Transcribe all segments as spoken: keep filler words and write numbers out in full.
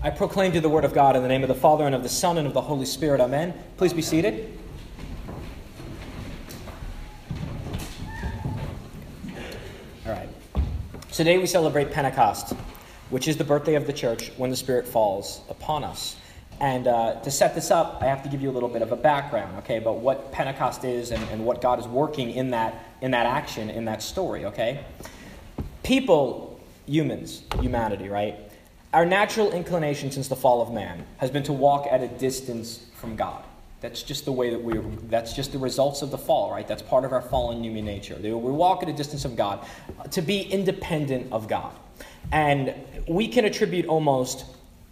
I proclaim to you the word of God in the name of the Father, and of the Son, and of the Holy Spirit. Amen. Please be seated. All right. Today we celebrate Pentecost, which is the birthday of the church when the Spirit falls upon us. And uh, to set this up, I have to give you a little bit of a background, okay, about what Pentecost is and, and what God is working in that in that action, in that story, okay? People, humans, humanity, right? Our natural inclination since the fall of man has been to walk at a distance from God. That's just the way that we, that's just the results of the fall, right? That's part of our fallen human nature. We walk at a distance of God to be independent of God. And we can attribute almost,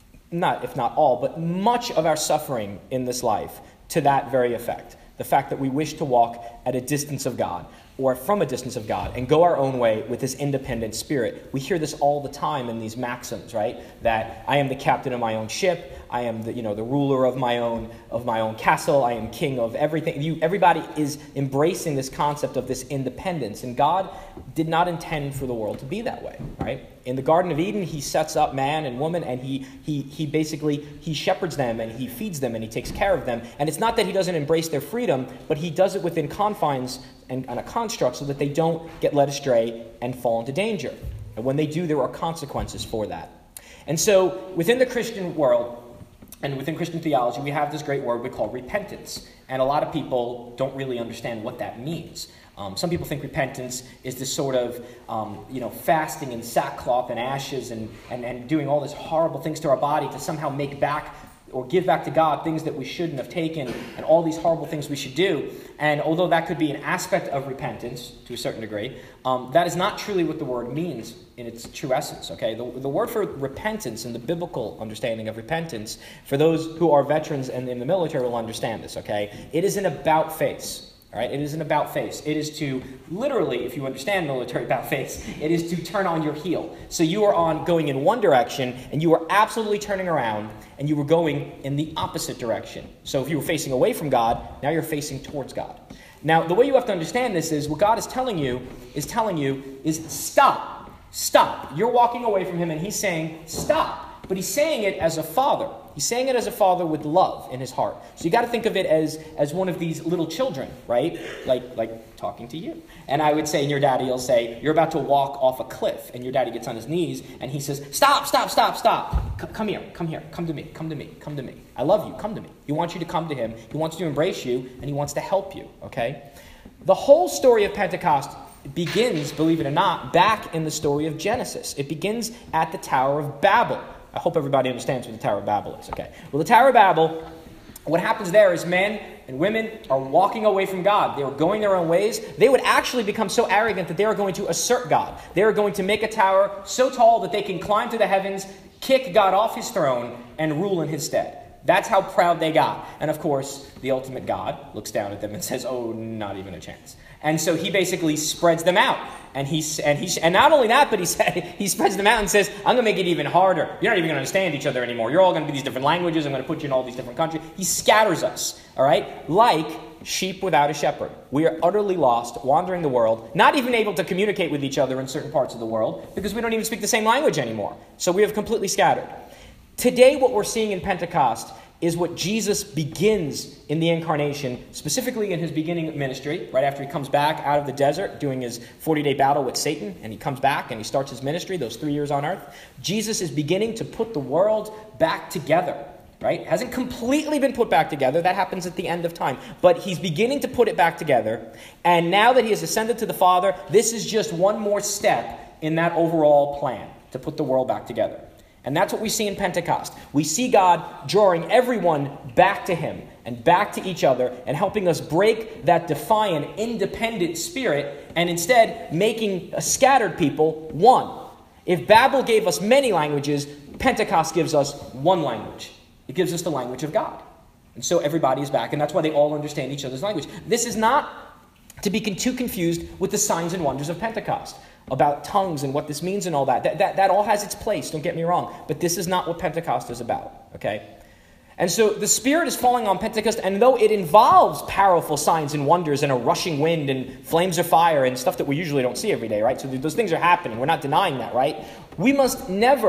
not if not all, but much of our suffering in this life to that very effect. The fact that we wish to walk at a distance of God, or from a distance of God, and go our own way with this independent spirit. We hear this all the time in these maxims, right? That I am the captain of my own ship, I am the, you know, the ruler of my own of my own castle, I am king of everything. You, everybody is embracing this concept of this independence, and God did not intend for the world to be that way, right? In the Garden of Eden, he sets up man and woman, and he he he basically, he shepherds them, and he feeds them, and he takes care of them. And it's not that he doesn't embrace their freedom, but he does it within confines and, and a construct so that they don't get led astray and fall into danger. And when they do, there are consequences for that. And so within the Christian world, and within Christian theology, we have this great word we call repentance. And a lot of people don't really understand what that means. Um, some people think repentance is this sort of, um, you know, fasting in sackcloth and ashes and, and, and doing all these horrible things to our body to somehow make back or give back to God things that we shouldn't have taken and all these horrible things we should do. And although that could be an aspect of repentance to a certain degree, um, that is not truly what the word means in its true essence, okay? The, the word for repentance in the biblical understanding of repentance, for those who are veterans and in the military will understand this, okay? It is an about face. All right, it is an about face. It is to, literally, if you understand military about face, it is to turn on your heel. So you are on going in one direction, and you are absolutely turning around, and you were going in the opposite direction. So if you were facing away from God, now you're facing towards God. Now, the way you have to understand this is what God is telling you is telling you is stop, stop. You're walking away from him, and he's saying stop. But he's saying it as a father. He's saying it as a father with love in his heart. So you got to think of it as, as one of these little children, right? Like like talking to you. And I would say, and your daddy will say, you're about to walk off a cliff. And your daddy gets on his knees and he says, stop, stop, stop, stop. C- come here, come here, come to me, come to me, come to me. I love you, come to me. He wants you to come to him. He wants to embrace you and he wants to help you, okay? The whole story of Pentecost begins, believe it or not, back in the story of Genesis. It begins at the Tower of Babel. I hope everybody understands what the Tower of Babel is, okay? Well, the Tower of Babel, what happens there is men and women are walking away from God. They are going their own ways. They would actually become so arrogant that they are going to assert God. They are going to make a tower so tall that they can climb to the heavens, kick God off his throne, and rule in his stead. That's how proud they got. And of course, the ultimate God looks down at them and says, oh, not even a chance. And so he basically spreads them out. And he and he and not only that, but he said he spreads them out and says, I'm going to make it even harder. You're not even going to understand each other anymore. You're all going to be these different languages. I'm going to put you in all these different countries. He scatters us, all right, like sheep without a shepherd. We are utterly lost, wandering the world, not even able to communicate with each other in certain parts of the world because we don't even speak the same language anymore. So we have completely scattered. Today, what we're seeing in Pentecost is what Jesus begins in the incarnation, specifically in his beginning ministry, right after he comes back out of the desert doing his forty-day battle with Satan, and he comes back and he starts his ministry, those three years on earth. Jesus is beginning to put the world back together, right? Hasn't completely been put back together. That happens at the end of time. But he's beginning to put it back together. And now that he has ascended to the Father, this is just one more step in that overall plan to put the world back together. And that's what we see in Pentecost. We see God drawing everyone back to him and back to each other and helping us break that defiant, independent spirit and instead making a scattered people one. If Babel gave us many languages, Pentecost gives us one language. It gives us the language of God. And so everybody is back, and that's why they all understand each other's language. This is not to be too confused with the signs and wonders of Pentecost, about tongues and what this means and all that. That, that. that all has its place, don't get me wrong. But this is not what Pentecost is about, okay? And so the Spirit is falling on Pentecost, and though it involves powerful signs and wonders and a rushing wind and flames of fire and stuff that we usually don't see every day, right? So those things are happening. We're not denying that, right? We must never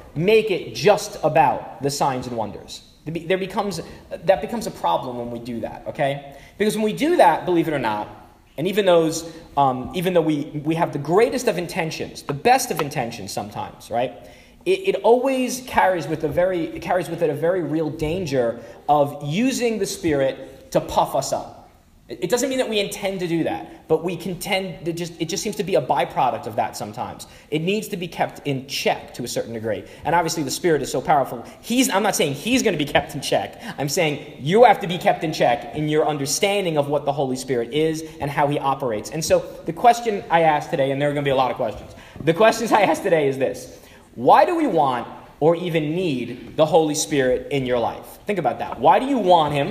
make it just about the signs and wonders. There becomes, that becomes a problem when we do that, okay? Because when we do that, believe it or not, and even those, um, even though we, we have the greatest of intentions, the best of intentions sometimes, right? It, it always carries with a very, it carries with it a very real danger of using the Spirit to puff us up. It doesn't mean that we intend to do that, but we can tend to just, it just seems to be a byproduct of that sometimes. It needs to be kept in check to a certain degree. And obviously the Spirit is so powerful. He's, I'm not saying he's going to be kept in check. I'm saying you have to be kept in check in your understanding of what the Holy Spirit is and how he operates. And so the question I asked today, and there are going to be a lot of questions. The questions I asked today is this: why do we want or even need the Holy Spirit in your life? Think about that. Why do you want him?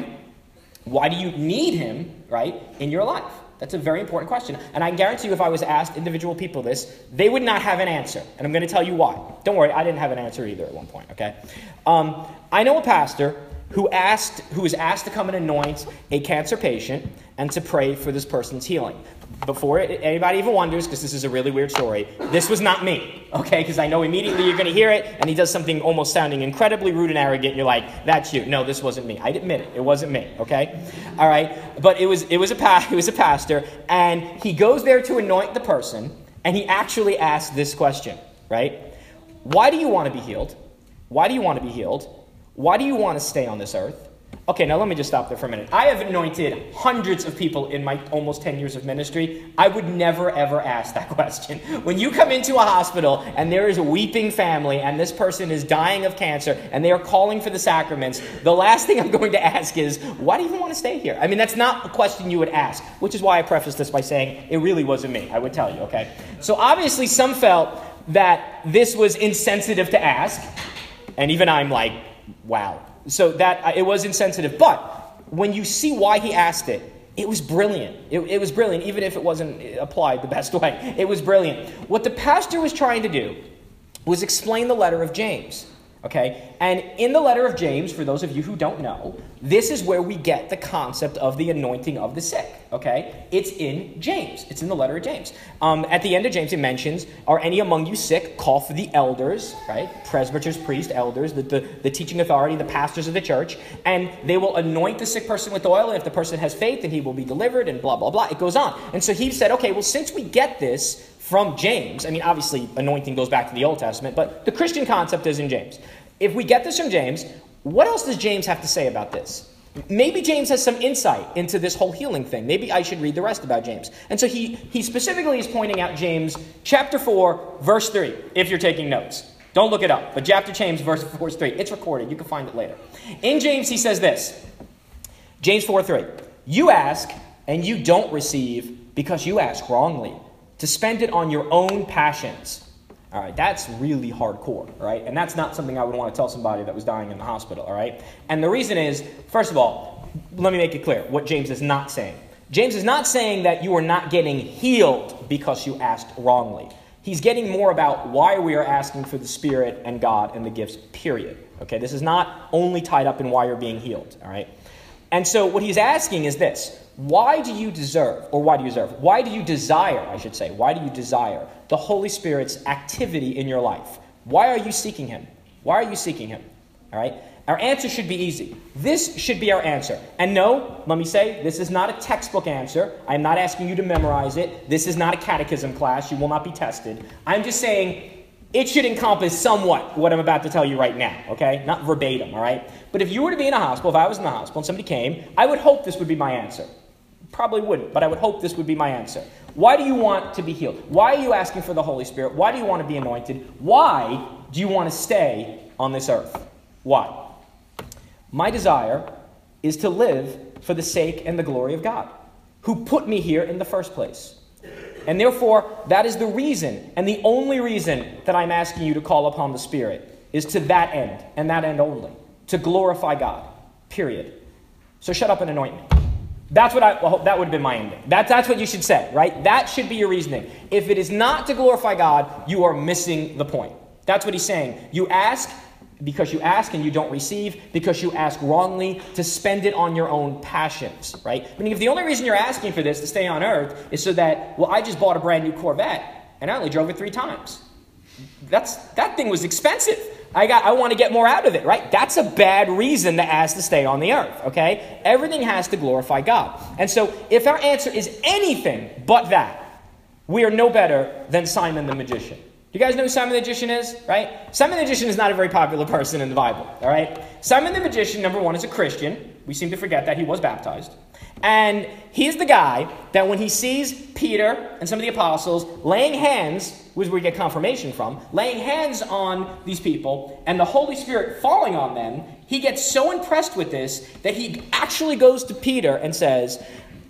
Why do you need him, right, in your life? That's a very important question. And I guarantee you if I was asked individual people this, they would not have an answer. And I'm going to tell you why. Don't worry, I didn't have an answer either at one point, okay? Um, I know a pastor who asked, who was asked to come and anoint a cancer patient and to pray for this person's healing. Before it, anybody even wonders, because this is a really weird story, this was not me, okay? Because I know immediately you're going to hear it, and he does something almost sounding incredibly rude and arrogant, and you're like, that's you. No, this wasn't me. I admit it. It wasn't me, okay? All right? But it was it was a pa- it was a pastor, and he goes there to anoint the person, and he actually asks this question, right? Why do you want to be healed? Why do you want to be healed? Why do you want to stay on this earth? Okay, now let me just stop there for a minute. I have anointed hundreds of people in my almost ten years of ministry. I would never, ever ask that question. When you come into a hospital and there is a weeping family and this person is dying of cancer and they are calling for the sacraments, the last thing I'm going to ask is, why do you even want to stay here? I mean, that's not a question you would ask, which is why I prefaced this by saying it really wasn't me. I would tell you, okay? So obviously some felt that this was insensitive to ask, and even I'm like, wow. So that uh, it was insensitive. But when you see why he asked it, it was brilliant. It, it was brilliant, even if it wasn't applied the best way. It was brilliant. What the pastor was trying to do was explain the letter of James. Okay? And in the letter of James, for those of you who don't know, this is where we get the concept of the anointing of the sick. Okay? It's in James. It's in the letter of James. Um, at the end of James, it mentions, are any among you sick? Call for the elders, right? Presbyters, priests, elders, the, the, the teaching authority, the pastors of the church, and they will anoint the sick person with oil, and if the person has faith, then he will be delivered, and blah, blah, blah. It goes on. And so he said, okay, well, since we get this from James, I mean, obviously, anointing goes back to the Old Testament, but the Christian concept is in James. If we get this from James, what else does James have to say about this? Maybe James has some insight into this whole healing thing. Maybe I should read the rest about James. And so he, he specifically is pointing out James chapter four, verse three, if you're taking notes. Don't look it up, but chapter James, verse four, three. It's recorded. You can find it later. In James, he says this. James four, three. You ask, and you don't receive because you ask wrongly, to spend it on your own passions. All right, that's really hardcore, all right? And that's not something I would want to tell somebody that was dying in the hospital, all right? And the reason is, first of all, let me make it clear what James is not saying. James is not saying that you are not getting healed because you asked wrongly. He's getting more about why we are asking for the Spirit and God and the gifts, period. Okay, this is not only tied up in why you're being healed, all right? And so what he's asking is this. Why do you deserve, or why do you deserve, why do you desire, I should say, why do you desire the Holy Spirit's activity in your life? Why are you seeking him? Why are you seeking him? All right? Our answer should be easy. This should be our answer. And no, let me say, this is not a textbook answer. I'm not asking you to memorize it. This is not a catechism class. You will not be tested. I'm just saying it should encompass somewhat what I'm about to tell you right now, okay? Not verbatim, all right? But if you were to be in a hospital, if I was in the hospital and somebody came, I would hope this would be my answer. Probably wouldn't, but I would hope this would be my answer. Why do you want to be healed? Why are you asking for the Holy Spirit? Why do you want to be anointed? Why do you want to stay on this earth? Why? My desire is to live for the sake and the glory of God, who put me here in the first place. And therefore, that is the reason, and the only reason that I'm asking you to call upon the Spirit is to that end, and that end only, to glorify God, period. So shut up and anoint me. That's what I, well, that would have been my ending. That, that's what you should say, right? That should be your reasoning. If it is not to glorify God, you are missing the point. That's what he's saying. You ask because you ask and you don't receive, because you ask wrongly, to spend it on your own passions, right? Meaning if the only reason you're asking for this to stay on earth is so that, well, I just bought a brand new Corvette and I only drove it three times. That's, that thing was expensive. I got, I want to get more out of it, right? That's a bad reason to ask to stay on the earth, okay? Everything has to glorify God. And so if our answer is anything but that, we are no better than Simon the magician. You guys know who Simon the magician is, right? Simon the magician is not a very popular person in the Bible, all right? Simon the magician, number one, is a Christian. We seem to forget that he was baptized. And he's the guy that when he sees Peter and some of the apostles laying hands, which is where we get confirmation from, laying hands on these people and the Holy Spirit falling on them, he gets so impressed with this that he actually goes to Peter and says,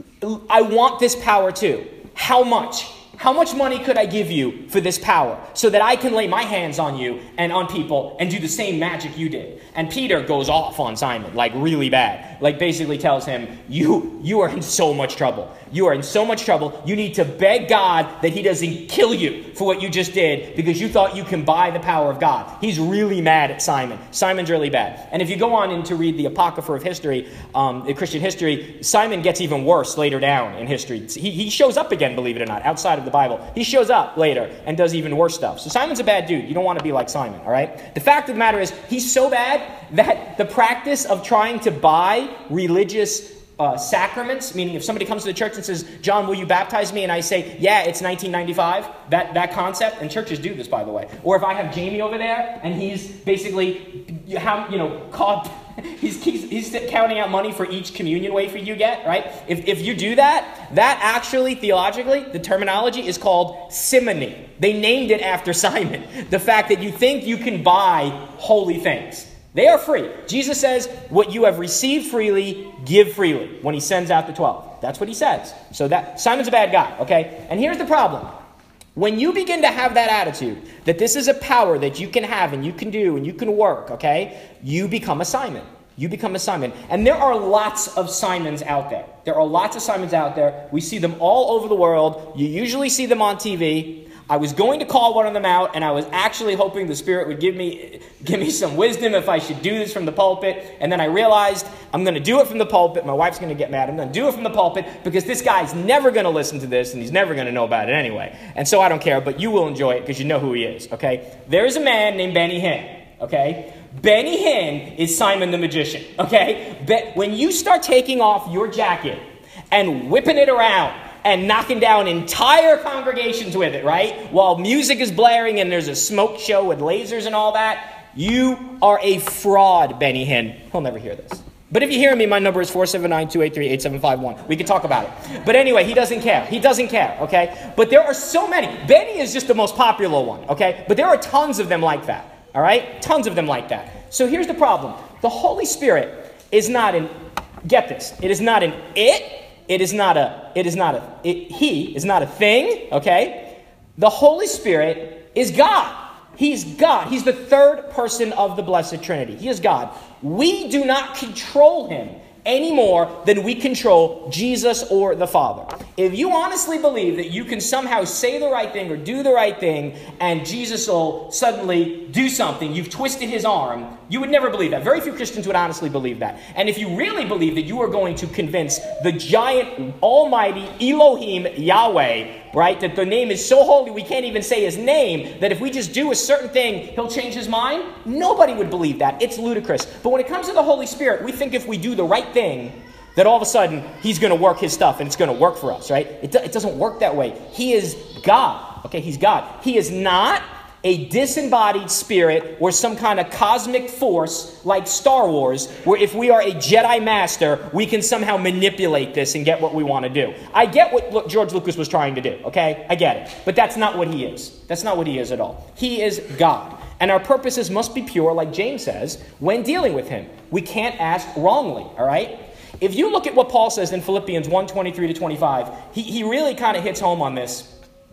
I want this power too. How much? How much money could I give you for this power so that I can lay my hands on you and on people and do the same magic you did? And Peter goes off on Simon, like really bad. Like basically tells him, you, you are in so much trouble. You are in so much trouble. You need to beg God that he doesn't kill you for what you just did because you thought you can buy the power of God. He's really mad at Simon. Simon's really bad. And if you go on in to read the Apocrypha of history, um, the Christian history, Simon gets even worse later down in history. He, he shows up again, believe it or not, outside of the Bible. He shows up later and does even worse stuff. So Simon's a bad dude. You don't want to be like Simon, all right? The fact of the matter is, he's so bad that the practice of trying to buy religious Uh, sacraments, meaning if somebody comes to the church and says, John, will you baptize me? And I say, yeah, it's nineteen ninety-five, that, that concept, and churches do this, by the way. Or if I have Jamie over there, and he's basically, how you know, caught, he's, he's, he's counting out money for each communion wafer you get, right? If, if you do that, that actually, theologically, the terminology is called simony. They named it after Simon. The fact that you think you can buy holy things. They are free. Jesus says, what you have received freely, give freely, when he sends out the twelve. That's what he says. So that Simon's a bad guy, okay? And here's the problem. When you begin to have that attitude, that this is a power that you can have and you can do and you can work, okay? You become a Simon. You become a Simon. And there are lots of Simons out there. There are lots of Simons out there. We see them all over the world. You usually see them on T V. I was going to call one of them out, and I was actually hoping the Spirit would give me give me some wisdom if I should do this from the pulpit. And then I realized I'm going to do it from the pulpit. My wife's going to get mad. I'm going to do it from the pulpit because this guy's never going to listen to this, and he's never going to know about it anyway. And so I don't care, but you will enjoy it because you know who he is, okay? There's a man named Benny Hinn, okay? Benny Hinn is Simon the magician, okay? Be- when you start taking off your jacket and whipping it around, and knocking down entire congregations with it, right? While music is blaring and there's a smoke show with lasers and all that. You are a fraud, Benny Hinn. He'll never hear this. But if you hear me, my number is four seven nine, two eight three, eight seven five one. We can talk about it. But anyway, he doesn't care. He doesn't care, okay? But there are so many. Benny is just the most popular one, okay? But there are tons of them like that, all right? Tons of them like that. So here's the problem. The Holy Spirit is not an, get this, it is not an it. It is not a, it is not a, it, he is not a thing, okay? The Holy Spirit is God. He's God. He's the third person of the Blessed Trinity. He is God. We do not control him any more than we control Jesus or the Father. If you honestly believe that you can somehow say the right thing or do the right thing and Jesus will suddenly do something, you've twisted his arm, you would never believe that. Very few Christians would honestly believe that. And if you really believe that you are going to convince the giant, almighty Elohim Yahweh, right, that the name is so holy we can't even say his name, that if we just do a certain thing, he'll change his mind, nobody would believe that. It's ludicrous. But when it comes to the Holy Spirit, we think if we do the right thing, that all of a sudden he's going to work his stuff and it's going to work for us, right? It, do, it doesn't work that way. He is God. Okay, he's God. He is not a disembodied spirit or some kind of cosmic force like Star Wars, where if we are a Jedi master, we can somehow manipulate this and get what we want to do. I get what George Lucas was trying to do, okay? I get it. But that's not what he is. That's not what he is at all. He is God. And our purposes must be pure, like James says, when dealing with him. We can't ask wrongly, all right? If you look at what Paul says in Philippians one, twenty-three to twenty-five, he, he really kind of hits home on this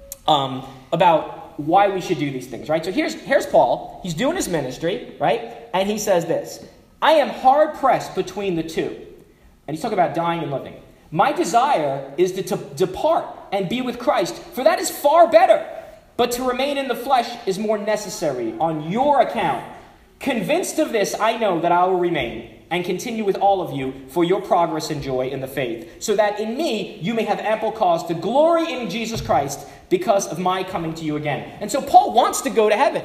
um, about why we should do these things, right? So here's, here's Paul. He's doing his ministry, right? And he says this, I am hard-pressed between the two. And he's talking about dying and living. My desire is to, to depart and be with Christ, for that is far better. But to remain in the flesh is more necessary on your account. Convinced of this, I know that I will remain and continue with all of you for your progress and joy in the faith, so that in me you may have ample cause to glory in Jesus Christ because of my coming to you again. And so Paul wants to go to heaven.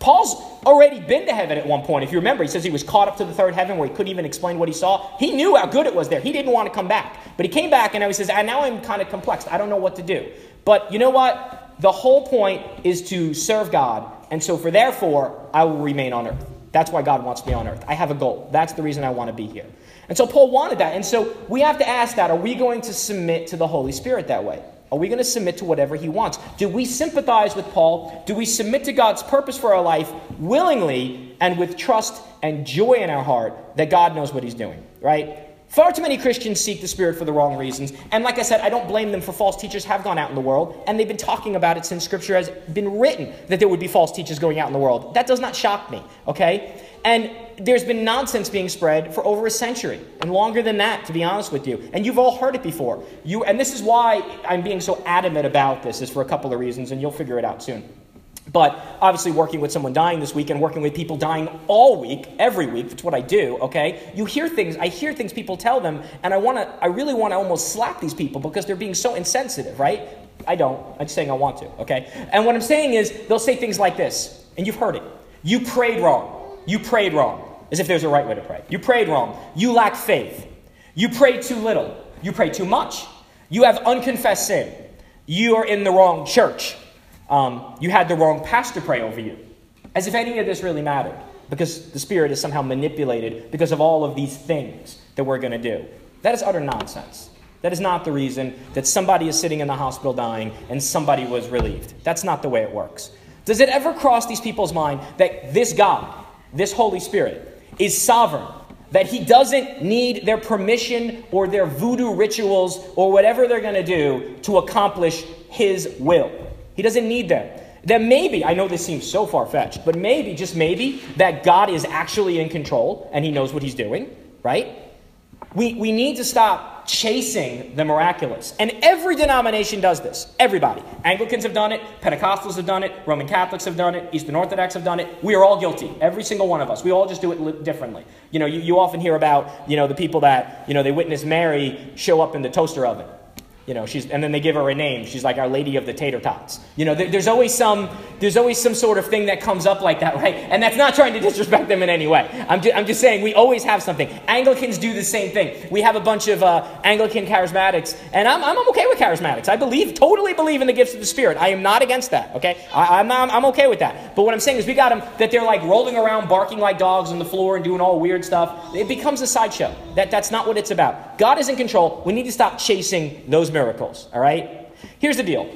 Paul's already been to heaven at one point. If you remember, he says he was caught up to the third heaven where he couldn't even explain what he saw. He knew how good it was there. He didn't want to come back. But he came back and now he says, and now I'm kind of complex. I don't know what to do. But you know what? The whole point is to serve God. And so for therefore, I will remain on earth. That's why God wants me on earth. I have a goal. That's the reason I want to be here. And so Paul wanted that. And so we have to ask that, are we going to submit to the Holy Spirit that way? Are we going to submit to whatever he wants? Do we sympathize with Paul? Do we submit to God's purpose for our life willingly and with trust and joy in our heart that God knows what he's doing, right? Far too many Christians seek the Spirit for the wrong reasons. And like I said, I don't blame them, for false teachers have gone out in the world, and they've been talking about it since Scripture has been written that there would be false teachers going out in the world. That does not shock me, okay? And there's been nonsense being spread for over a century, and longer than that, to be honest with you. And you've all heard it before. You, and this is why I'm being so adamant about this, is for a couple of reasons, and you'll figure it out soon. But obviously working with someone dying this week and working with people dying all week, every week, that's what I do, okay? You hear things, I hear things people tell them, and I want to, I really want to almost slap these people because they're being so insensitive, right? I don't. I'm just saying I want to, okay? And what I'm saying is, they'll say things like this, and you've heard it. You prayed wrong. You prayed wrong. As if there's a right way to pray. You prayed wrong. You lack faith. You prayed too little. You prayed too much. You have unconfessed sin. You are in the wrong church. Um, you had the wrong pastor pray over you. As if any of this really mattered. Because the Spirit is somehow manipulated because of all of these things that we're going to do. That is utter nonsense. That is not the reason that somebody is sitting in the hospital dying and somebody was relieved. That's not the way it works. Does it ever cross these people's mind that this God, this Holy Spirit, is sovereign, that he doesn't need their permission or their voodoo rituals or whatever they're going to do to accomplish his will? He doesn't need them. That maybe, I know this seems so far-fetched, but maybe, just maybe, that God is actually in control and he knows what he's doing, right? We, we need to stop chasing the miraculous. And every denomination does this. Everybody. Anglicans have done it. Pentecostals have done it. Roman Catholics have done it. Eastern Orthodox have done it. We are all guilty. Every single one of us. We all just do it li- differently. You know, you, you often hear about, you know, the people that, you know, they witness Mary show up in the toaster oven. You know, she's, and then they give her a name. She's like Our Lady of the Tater Tots. You know, there, there's always some, there's always some sort of thing that comes up like that, right? And that's not trying to disrespect them in any way. I'm, ju- I'm just saying we always have something. Anglicans do the same thing. We have a bunch of uh, Anglican charismatics, and I'm, I'm okay with charismatics. I believe, totally believe in the gifts of the Spirit. I am not against that. Okay, I, I'm not, I'm okay with that. But what I'm saying is, we got them that they're like rolling around, barking like dogs on the floor, and doing all weird stuff. It becomes a sideshow. That that's not what it's about. God is in control. We need to stop chasing those miracles. All right. Here's the deal.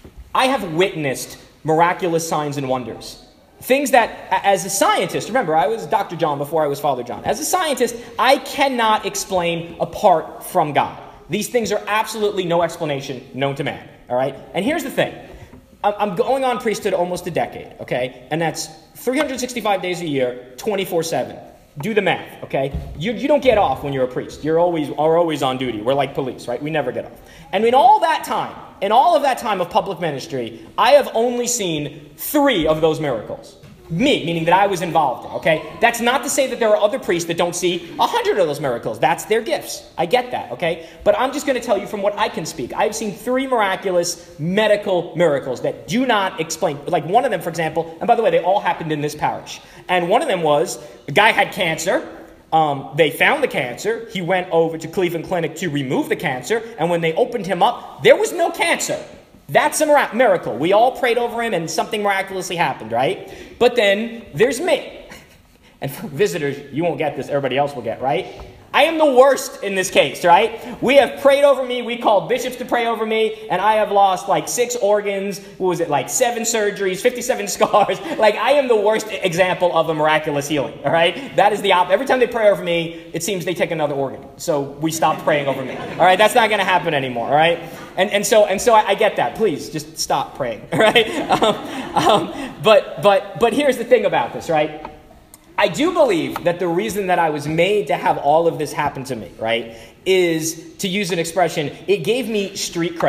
I have witnessed miraculous signs and wonders. Things that, as a scientist, remember, I was Doctor John before I was Father John. As a scientist, I cannot explain apart from God. These things are absolutely no explanation known to man. All right. And here's the thing. I'm going on priesthood almost a decade. Okay. And that's three hundred sixty-five days a year, twenty-four seven. Do the math, okay? You, you don't get off when you're a priest. You're always, are always on duty. We're like police, right? We never get off. And in all that time, in all of that time of public ministry, I have only seen three of those miracles. Me, meaning that I was involved in, okay? That's not to say that there are other priests that don't see a hundred of those miracles. That's their gifts. I get that, okay? But I'm just going to tell you from what I can speak. I've seen three miraculous medical miracles that do not explain. Like one of them, for example, and by the way, they all happened in this parish. And one of them was, the guy had cancer. Um, they found the cancer. He went over to Cleveland Clinic to remove the cancer. And when they opened him up, there was no cancer. That's a mir- miracle. We all prayed over him and something miraculously happened, right? But then there's me. And for visitors, you won't get this. Everybody else will get, right? I am the worst in this case, right? We have prayed over me. We called bishops to pray over me. And I have lost like six organs. What was it? Like seven surgeries, fifty-seven scars. Like I am the worst example of a miraculous healing, all right? That is the opposite. Every time they pray over me, it seems they take another organ. So we stopped praying over me, all right? That's not going to happen anymore, all right? And and so and so I, I get that. Please just stop praying, all right? Um, um, but but but here's the thing about this, right? I do believe that the reason that I was made to have all of this happen to me, right, is, to use an expression, it gave me street cred.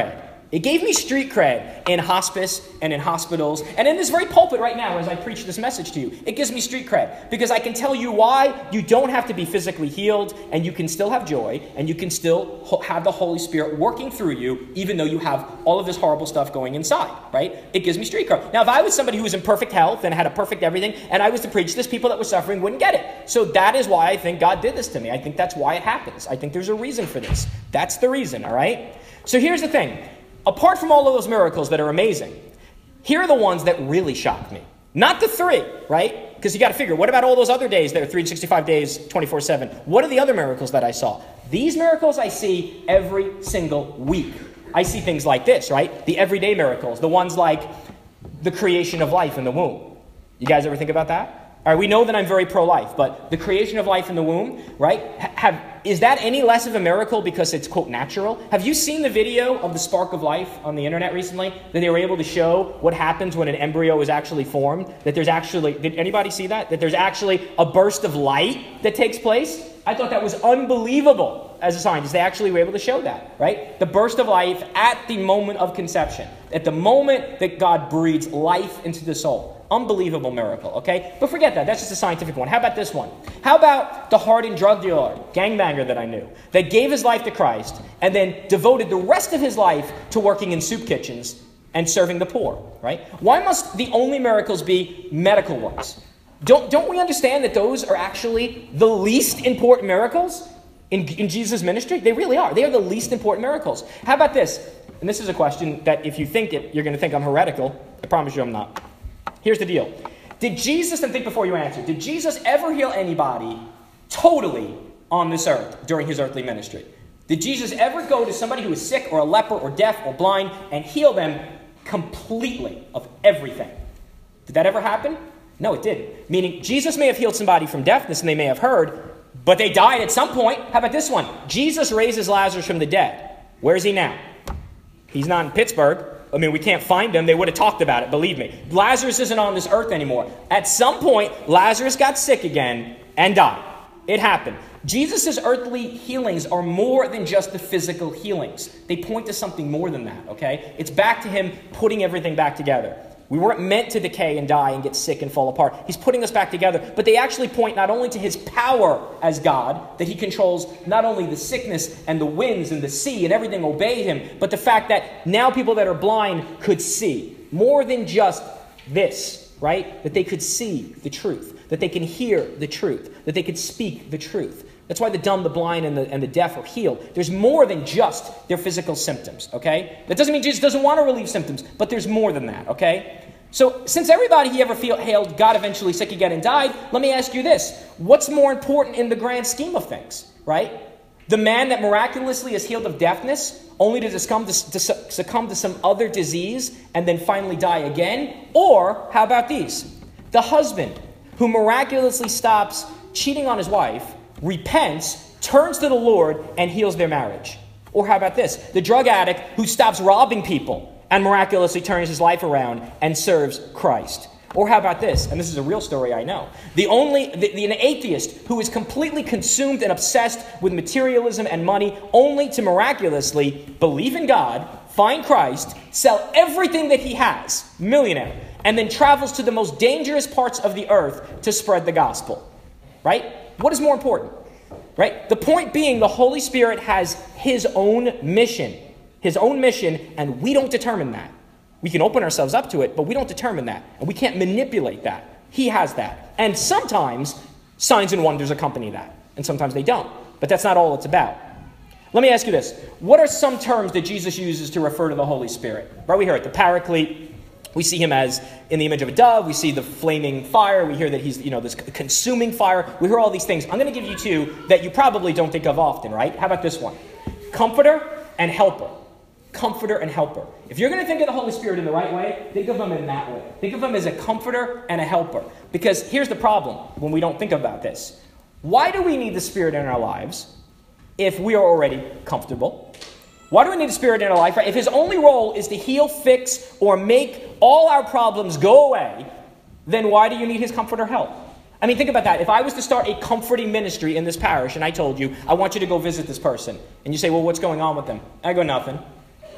It gave me street cred in hospice and in hospitals and in this very pulpit right now as I preach this message to you. It gives me street cred because I can tell you why you don't have to be physically healed and you can still have joy and you can still ho- have the Holy Spirit working through you even though you have all of this horrible stuff going inside, right? It gives me street cred. Now, if I was somebody who was in perfect health and had a perfect everything and I was to preach this, people that were suffering wouldn't get it. So that is why I think God did this to me. I think that's why it happens. I think there's a reason for this. That's the reason, all right? So here's the thing. Apart from all of those miracles that are amazing, here are the ones that really shocked me. Not the three, right? Because you got to figure, what about all those other days that are three hundred sixty-five days, twenty-four seven? What are the other miracles that I saw? These miracles I see every single week. I see things like this, right? The everyday miracles, the ones like the creation of life in the womb. You guys ever think about that? All right, we know that I'm very pro-life, but the creation of life in the womb, right? Have, is that any less of a miracle because it's, quote, natural? Have you seen the video of the spark of life on the internet recently? That they were able to show what happens when an embryo is actually formed? That there's actually, did anybody see that? That there's actually a burst of light that takes place? I thought that was unbelievable as a scientist. They actually were able to show that, right? The burst of life at the moment of conception. At the moment that God breathes life into the soul. Unbelievable miracle, okay? But forget that. That's just a scientific one. How about this one? How about the hardened drug dealer, gangbanger that I knew, that gave his life to Christ and then devoted the rest of his life to working in soup kitchens and serving the poor, right? Why must the only miracles be medical ones? Don't, don't we understand that those are actually the least important miracles in, in Jesus' ministry? They really are. They are the least important miracles. How about this? And this is a question that if you think it, you're going to think I'm heretical. I promise you I'm not. Here's the deal. Did Jesus, and think before you answer, did Jesus ever heal anybody totally on this earth during his earthly ministry? Did Jesus ever go to somebody who was sick or a leper or deaf or blind and heal them completely of everything? Did that ever happen? No, it didn't. Meaning Jesus may have healed somebody from deafness and they may have heard, but they died at some point. How about this one? Jesus raises Lazarus from the dead. Where is he now? He's not in Pittsburgh. I mean, we can't find him. They would have talked about it, believe me. Lazarus isn't on this earth anymore. At some point, Lazarus got sick again and died. It happened. Jesus' earthly healings are more than just the physical healings. They point to something more than that, okay? It's back to him putting everything back together. We weren't meant to decay and die and get sick and fall apart. He's putting us back together. But they actually point not only to his power as God, that he controls not only the sickness and the winds and the sea and everything obey him, but the fact that now people that are blind could see. More than just this, right? That they could see the truth. That they can hear the truth. That they could speak the truth. That's why the dumb, the blind, and the, and the deaf are healed. There's more than just their physical symptoms, okay? That doesn't mean Jesus doesn't want to relieve symptoms, but there's more than that, okay? So since everybody he ever feel, hailed got eventually sick again and died, let me ask you this. What's more important in the grand scheme of things, right? The man that miraculously is healed of deafness, only to succumb to, to succumb to some other disease and then finally die again? Or how about these? The husband who miraculously stops cheating on his wife, repents, turns to the Lord, and heals their marriage. Or how about this? The drug addict who stops robbing people and miraculously turns his life around and serves Christ. Or how about this? And this is a real story I know. The only, the, the, an atheist who is completely consumed and obsessed with materialism and money, only to miraculously believe in God, find Christ, sell everything that he has, millionaire, and then travels to the most dangerous parts of the earth to spread the gospel. Right? What is more important? Right? The point being, the Holy Spirit has his own mission. His own mission, and we don't determine that. We can open ourselves up to it, but we don't determine that. And we can't manipulate that. He has that. And sometimes signs and wonders accompany that. And sometimes they don't. But that's not all it's about. Let me ask you this. What are some terms that Jesus uses to refer to the Holy Spirit? Right, we hear it. The Paraclete. We see him as in the image of a dove. We see the flaming fire. We hear that he's, you know, this consuming fire. We hear all these things. I'm going to give you two that you probably don't think of often, right? How about this one? Comforter and helper. Comforter and helper. If you're going to think of the Holy Spirit in the right way, think of him in that way. Think of him as a comforter and a helper. Because here's the problem when we don't think about this. Why do we need the Spirit in our lives if we are already comfortable? Why do we need the Spirit in our life? Right? If his only role is to heal, fix, or make all our problems go away, then why do you need his comfort or help? I mean, think about that. If I was to start a comforting ministry in this parish and I told you, I want you to go visit this person, and you say, well, what's going on with them? I go, nothing.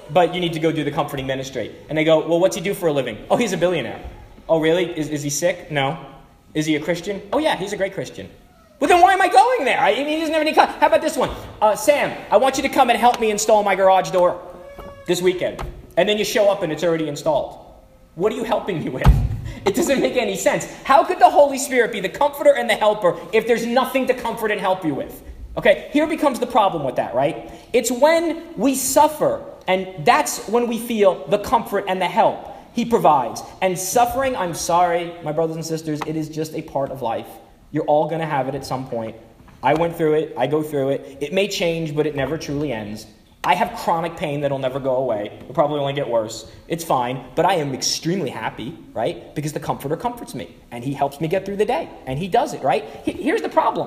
but you need to go do the comforting ministry. And they go, well, what's he do for a living? Oh, he's a billionaire. Oh, really? Is, is he sick? No. Is he a Christian? Oh, yeah, he's a great Christian. Well, then why am I going there? I mean, he doesn't have any... How about this one? Uh, Sam, I want you to come and help me install my garage door this weekend. And then you show up and it's already installed. What are you helping me with? It doesn't make any sense. How could the Holy Spirit be the comforter and the helper if there's nothing to comfort and help you with? Okay, here becomes the problem with that, right? It's when we suffer, and that's when we feel the comfort and the help he provides. And suffering, I'm sorry, my brothers and sisters, it is just a part of life. You're all going to have it at some point. I went through it. I go through it. It may change, but it never truly ends. I have chronic pain that'll never go away. It'll probably only get worse. It's fine, but I am extremely happy, right? Because the Comforter comforts me, and he helps me get through the day, and he does it, right? Here's the problem.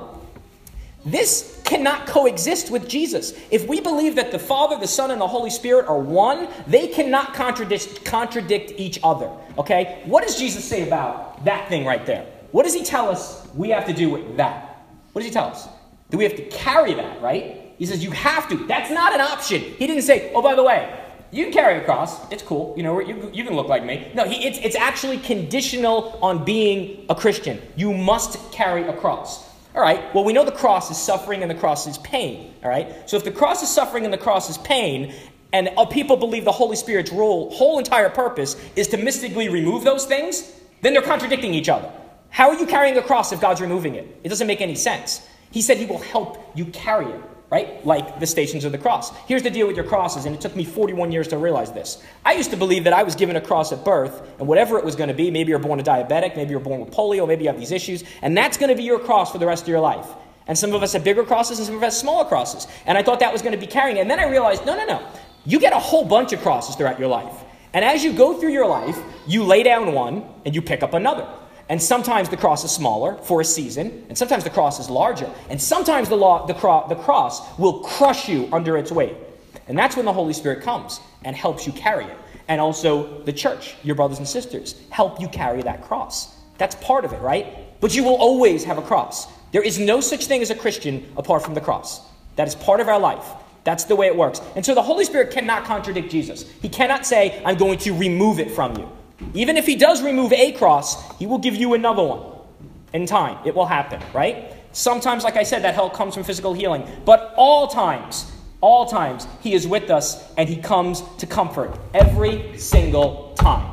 This cannot coexist with Jesus. If we believe that the Father, the Son, and the Holy Spirit are one, they cannot contradict, contradict each other, okay? What does Jesus say about that thing right there? What does he tell us we have to do with that? What does he tell us? That we have to carry that, right? He says you have to. That's not an option. He didn't say, oh, by the way, you can carry a cross. It's cool. You know, you, you can look like me. No, he, it's, it's actually conditional on being a Christian. You must carry a cross. All right, well, we know the cross is suffering and the cross is pain. All right, so if the cross is suffering and the cross is pain, and uh, people believe the Holy Spirit's role, whole entire purpose is to mystically remove those things, then they're contradicting each other. How are you carrying a cross if God's removing it? It doesn't make any sense. He said he will help you carry it, right? Like the Stations of the Cross. Here's the deal with your crosses, and it took me forty-one years to realize this. I used to believe that I was given a cross at birth, and whatever it was going to be, maybe you're born a diabetic, maybe you're born with polio, maybe you have these issues, and that's going to be your cross for the rest of your life. And some of us have bigger crosses, and some of us have smaller crosses. And I thought that was going to be carrying it. And then I realized, no, no, no. You get a whole bunch of crosses throughout your life. And as you go through your life, you lay down one, and you pick up another. And sometimes the cross is smaller for a season, and sometimes the cross is larger, and sometimes the, law, the, cro- the cross will crush you under its weight. And that's when the Holy Spirit comes and helps you carry it. And also the church, your brothers and sisters, help you carry that cross. That's part of it, right? But you will always have a cross. There is no such thing as a Christian apart from the cross. That is part of our life. That's the way it works. And so the Holy Spirit cannot contradict Jesus. He cannot say, I'm going to remove it from you. Even if he does remove a cross, he will give you another one in time. It will happen, right? Sometimes, like I said, that help comes from physical healing. But all times, all times, he is with us and he comes to comfort every single time.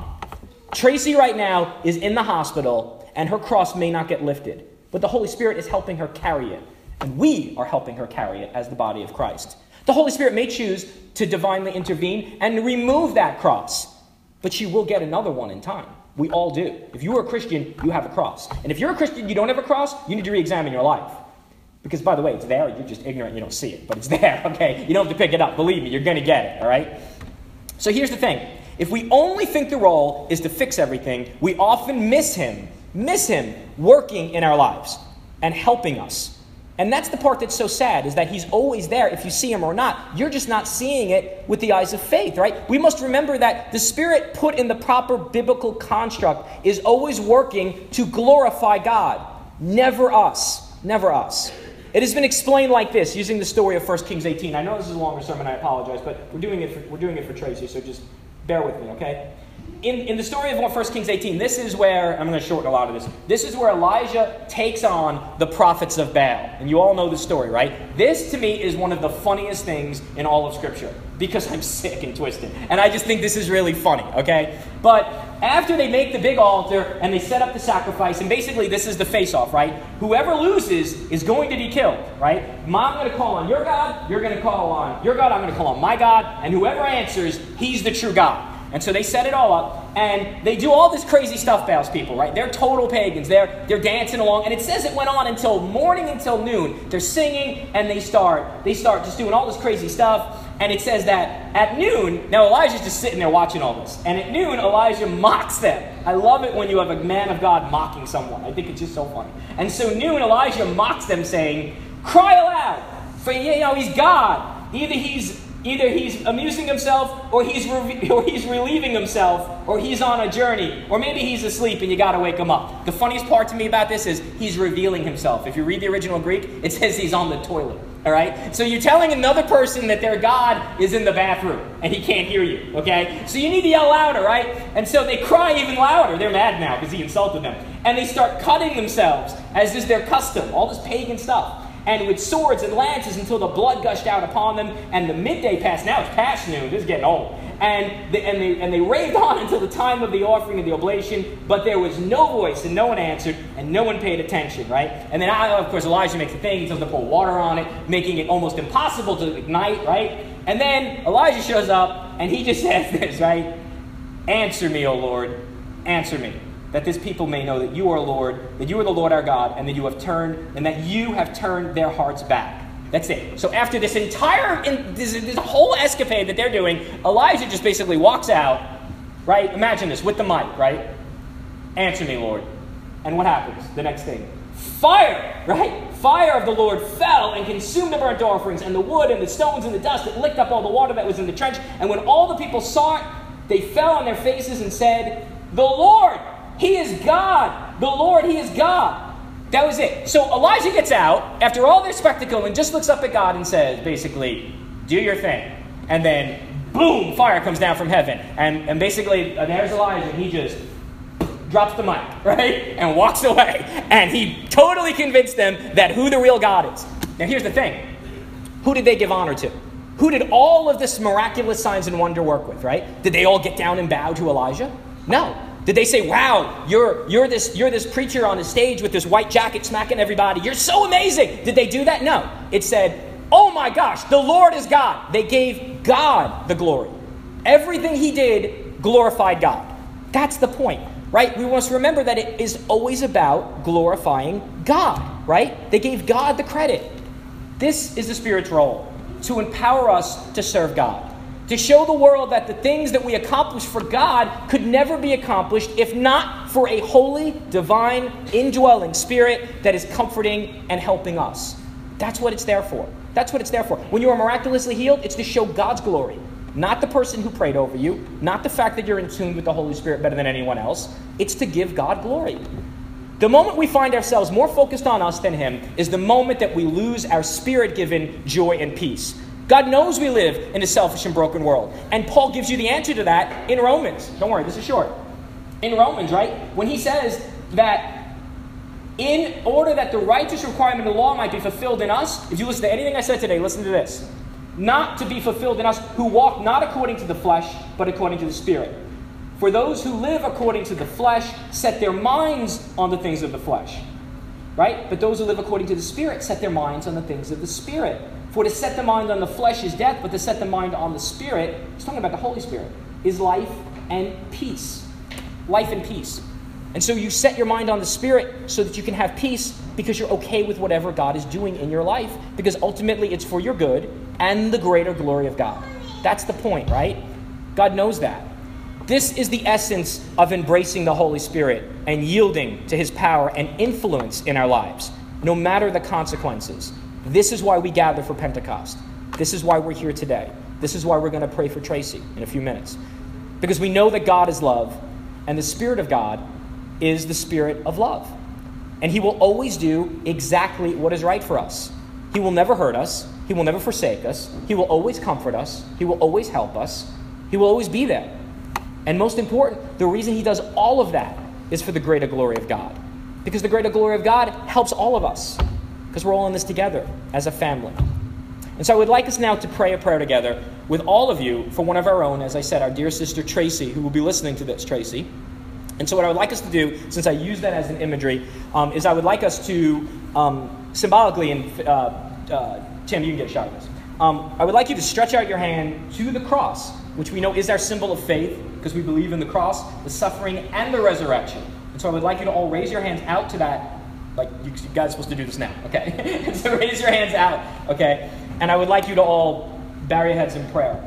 Tracy right now is in the hospital and her cross may not get lifted. But the Holy Spirit is helping her carry it. And we are helping her carry it as the body of Christ. The Holy Spirit may choose to divinely intervene and remove that cross. But she will get another one in time. We all do. If you are a Christian, you have a cross. And if you're a Christian, you don't have a cross, you need to re-examine your life. Because, by the way, it's there. You're just ignorant. You don't see it. But it's there, okay? You don't have to pick it up. Believe me, you're going to get it, all right? So here's the thing. If we only think the role is to fix everything, we often miss him, miss him working in our lives and helping us. And that's the part that's so sad, is that he's always there if you see him or not. You're just not seeing it with the eyes of faith, right? We must remember that the Spirit put in the proper biblical construct is always working to glorify God. Never us. Never us. It has been explained like this, using the story of First Kings eighteen. I know this is a longer sermon, I apologize, but we're doing it for, we're doing it for Tracy, so just bear with me, okay? In, in the story of First Kings eighteen, this is where, I'm going to shorten a lot of this, this is where Elijah takes on the prophets of Baal. And you all know the story, right? This, to me, is one of the funniest things in all of Scripture, because I'm sick and twisted. And I just think this is really funny, okay? But after they make the big altar, and they set up the sacrifice, and basically this is the face-off, right? Whoever loses is going to be killed, right? I'm going to call on your God, you're going to call on your God, I'm going to call on my God, and whoever answers, he's the true God. And so they set it all up, and they do all this crazy stuff, Baal's people, right? They're total pagans. They're, they're dancing along, and it says it went on until morning, until noon. They're singing, and they start, they start just doing all this crazy stuff. And it says that at noon, now Elijah's just sitting there watching all this. And at noon, Elijah mocks them. I love it when you have a man of God mocking someone. I think it's just so funny. And so noon, Elijah mocks them, saying, cry aloud, for you know, he's God. Either he's Either he's amusing himself, or he's re- or he's relieving himself, or he's on a journey, or maybe he's asleep and you got to wake him up. The funniest part to me about this is he's revealing himself. If you read the original Greek, it says he's on the toilet. All right? So you're telling another person that their God is in the bathroom and he can't hear you. Okay? So you need to yell louder, right? And so they cry even louder. They're mad now because he insulted them. And they start cutting themselves, as is their custom. All this pagan stuff. And with swords and lances until the blood gushed out upon them, and the midday passed. Now it's past noon. This is getting old. And they, and they and they raved on until the time of the offering of the oblation, but there was no voice, and no one answered, and no one paid attention, right? And then, of course, Elijah makes a thing. He tells them to pour water on it, making it almost impossible to ignite, right? And then Elijah shows up, and he just says this, right? Answer me, O Lord, answer me, that this people may know that you are Lord, that you are the Lord our God, and that you have turned, and that you have turned their hearts back. That's it. So after this entire, in, this, this whole escapade that they're doing, Elijah just basically walks out, right? Imagine this, with the mic, right? Answer me, Lord. And what happens? The next thing. Fire, right? Fire of the Lord fell and consumed the burnt offerings, and the wood, and the stones, and the dust. It licked up all the water that was in the trench. And when all the people saw it, they fell on their faces and said, the Lord, He is God. The Lord, He is God. That was it. So Elijah gets out after all this spectacle and just looks up at God and says, basically, do your thing. And then, boom, fire comes down from heaven. And, and basically, uh, there's Elijah, and he just drops the mic, right? And walks away. And he totally convinced them that who the real God is. Now, here's the thing. Who did they give honor to? Who did all of this miraculous signs and wonder work with, right? Did they all get down and bow to Elijah? No. Did they say, wow, you're you're this you're this preacher on the stage with this white jacket smacking everybody. You're so amazing. Did they do that? No. It said, oh my gosh, the Lord is God. They gave God the glory. Everything he did glorified God. That's the point, right? We must remember that it is always about glorifying God, right? They gave God the credit. This is the Spirit's role, to empower us to serve God. To show the world that the things that we accomplish for God could never be accomplished if not for a holy, divine, indwelling Spirit that is comforting and helping us. That's what it's there for. That's what it's there for. When you are miraculously healed, it's to show God's glory. Not the person who prayed over you. Not the fact that you're in tune with the Holy Spirit better than anyone else. It's to give God glory. The moment we find ourselves more focused on us than Him is the moment that we lose our Spirit-given joy and peace. God knows we live in a selfish and broken world. And Paul gives you the answer to that in Romans. Don't worry, this is short. In Romans, right? When he says that in order that the righteous requirement of the law might be fulfilled in us, if you listen to anything I said today, listen to this. Not to be fulfilled in us who walk not according to the flesh, but according to the Spirit. For those who live according to the flesh set their minds on the things of the flesh. Right? But those who live according to the Spirit set their minds on the things of the Spirit. For to set the mind on the flesh is death, but to set the mind on the Spirit, he's talking about the Holy Spirit, is life and peace. Life and peace. And so you set your mind on the Spirit so that you can have peace because you're okay with whatever God is doing in your life, because ultimately it's for your good and the greater glory of God. That's the point, right? God knows that. This is the essence of embracing the Holy Spirit and yielding to His power and influence in our lives, no matter the consequences. This is why we gather for Pentecost. This is why we're here today. This is why we're going to pray for Tracy in a few minutes. Because we know that God is love, and the Spirit of God is the Spirit of love. And He will always do exactly what is right for us. He will never hurt us. He will never forsake us. He will always comfort us. He will always help us. He will always be there. And most important, the reason He does all of that is for the greater glory of God. Because the greater glory of God helps all of us. Because we're all in this together as a family. And so I would like us now to pray a prayer together with all of you for one of our own, as I said, our dear sister Tracy, who will be listening to this, Tracy. And so what I would like us to do, since I use that as an imagery, um, is I would like us to um, symbolically, and uh, uh, Tim, you can get a shot of this. Um, I would like you to stretch out your hand to the cross, which we know is our symbol of faith, because we believe in the cross, the suffering, and the resurrection. And so I would like you to all raise your hands out to that. Like, you guys are supposed to do this now, okay? So raise your hands out, okay? And I would like you to all bow your heads in prayer.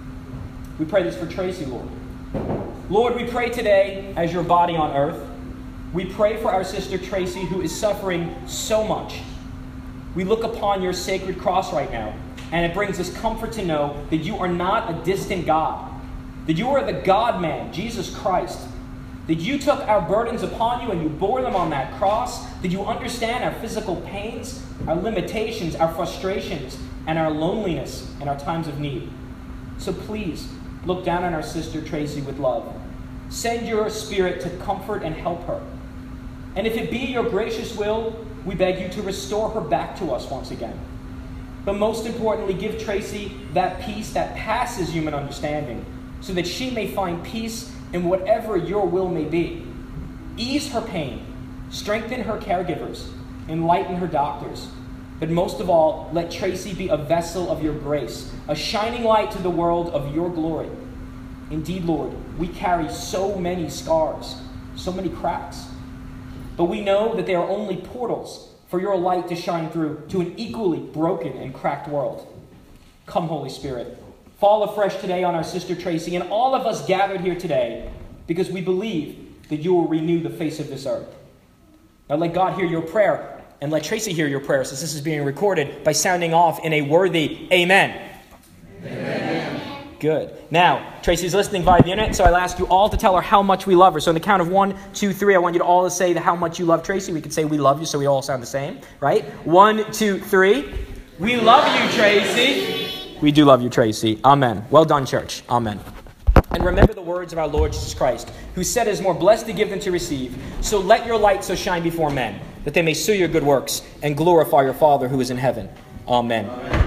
We pray this for Tracy, Lord. Lord, we pray today as your body on earth. We pray for our sister Tracy, who is suffering so much. We look upon your sacred cross right now, And it brings us comfort to know that you are not a distant God, that you are the God-man, Jesus Christ, that you took our burdens upon you and you bore them on that cross, that you understand our physical pains, our limitations, our frustrations, and our loneliness in our times of need. So please, look down on our sister Tracy with love. Send your Spirit to comfort and help her. And if it be your gracious will, we beg you to restore her back to us once again. But most importantly, give Tracy that peace that passes human understanding, so that she may find peace in whatever your will may be. Ease her pain, strengthen her caregivers, enlighten her doctors. But most of all, let Tracy be a vessel of your grace, a shining light to the world of your glory. Indeed, Lord, we carry so many scars, so many cracks. But we know that they are only portals for your light to shine through to an equally broken and cracked world. Come, Holy Spirit, fall afresh today on our sister Tracy and all of us gathered here today, because we believe that you will renew the face of this earth. Now let God hear your prayer, and let Tracy hear your prayer, since this is being recorded, by sounding off in a worthy amen. Amen. Good. Now, Tracy's listening via the internet, so I'll ask you all to tell her how much we love her. So on the count of one, two, three, I want you to all to say the how much you love Tracy. We could say we love you, so we all sound the same, right? One, two, three. We love you, Tracy. We do love you, Tracy. Amen. Well done, church. Amen. And remember the words of our Lord Jesus Christ, who said it is more blessed to give than to receive. So let your light so shine before men, that they may see your good works and glorify your Father who is in heaven. Amen. Amen.